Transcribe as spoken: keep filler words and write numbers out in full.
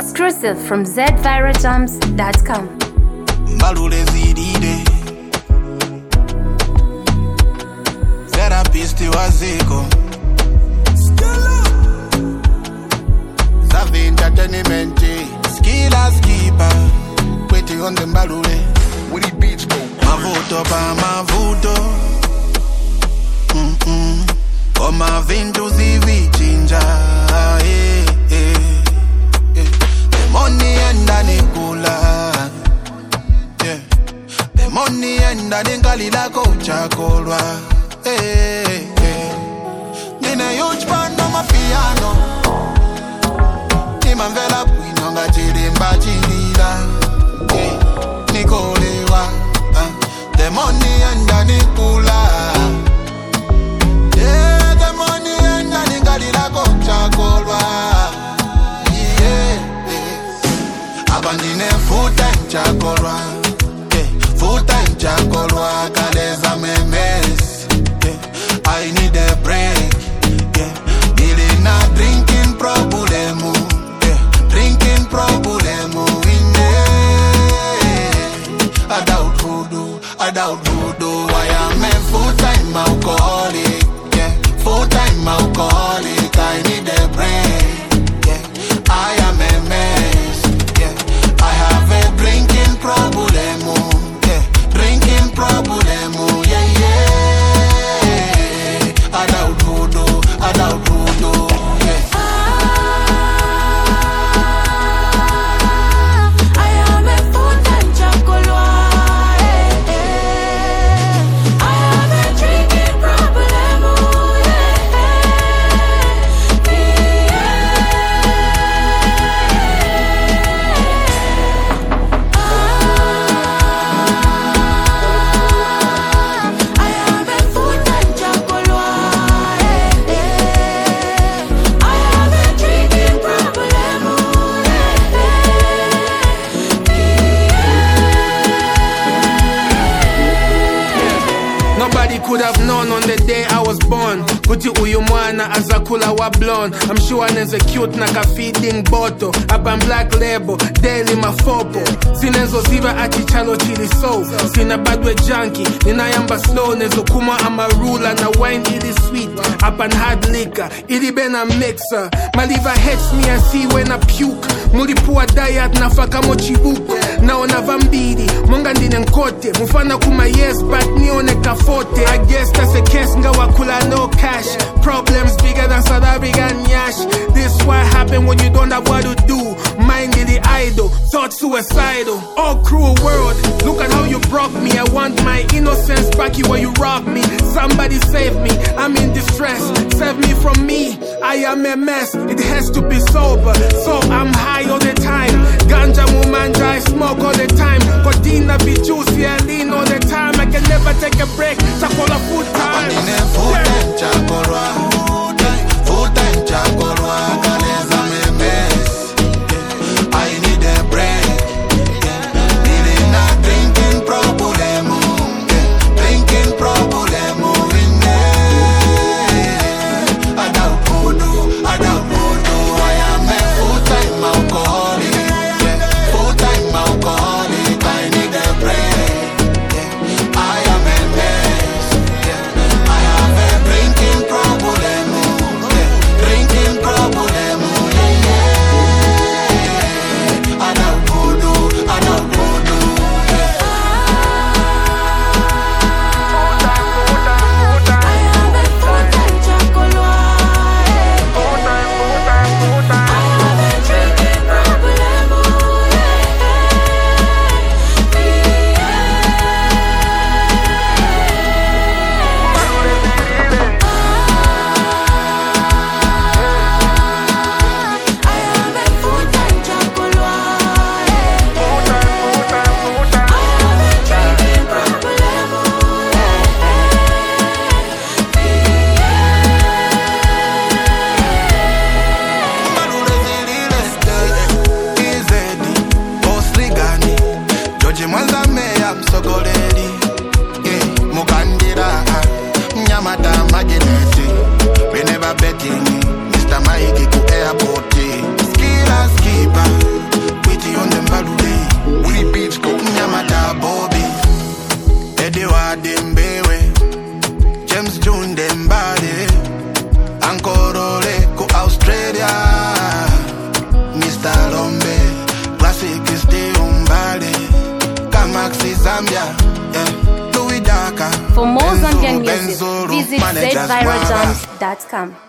Exclusive from z vira jams dot com. Mbalule zidide Therapisti waziko Savi entertainment Skilla skipper Waiting on the mbalule Woody Beats go Mavuto pa mavuto Mm-mm. Koma vintu zivichinja eh, eh, eh. The money enda nikula yeah. The money enda ningali lako chakolwa eh, eh. Nina huge band on my piano Nima mvela kwino nga chilimba chilila eh. Nikolewa uh. The money enda nikula Abandine full time chakolwa yeah. Full time chakolwa Kaleza memes yeah. I need a break yeah. Dili na drinking problemu yeah. Drinking problemu yeah. Adult voodoo Adult voodoo I am a full time alcoholic yeah. Full time alcoholic I need a break yeah. I am a mess yeah. I have a drinking problem yeah. Drinking problem yeah yeah. Adult voodoo Adult voodoo yeah. I am a full-time chocolate eh, eh. I have a drinking problem yeah, Nobody could have known on the day I was born Kuti uyu mwana azakula wa blonde I'm sure neze cute na ka feeding bottle Urban black label, daily mafopo Sinezo ziva ati chalo chili soul Sina badwe junkie, ninayamba slow Nezo kuma ama ruler na wine ili sweet Urban hard liquor, ili bena mixer My liver hates me I see when I puke Mulipua diet na faka mochibuko Naona vambidi, monga ndine nkote Mufana kuma yes but nione kafote I guess that's a case nga wakula no cash Problems bigger than South African yash This what happen when you don't have what to do Mind the idle, thoughts suicidal Oh cruel world, look at how you broke me I want my innocence back where you robbed me Somebody save me, I'm in distress Save me from me, I am a mess It has to be sober, so I'm high all the time Ganja mumanja, I smoke all the time Codina be juicy, I lean all the time I can never take a break, chakola full time Full time chakolwa Full time chakolwa Kaleza memes yeah. I need a break yeah. Dili na drinking problem yeah. Drinking problem yeah. Adult voodoo Adult voodoo I am a full time Madimbewe, James June Dembade, Ankorole ku Australia, Mister Lombe, Classic is the Umbale, Kamaxi Zambia, yeah. Louis Daka. For more Zambian music, Benzoro, visit managers, zed viral jams dot com.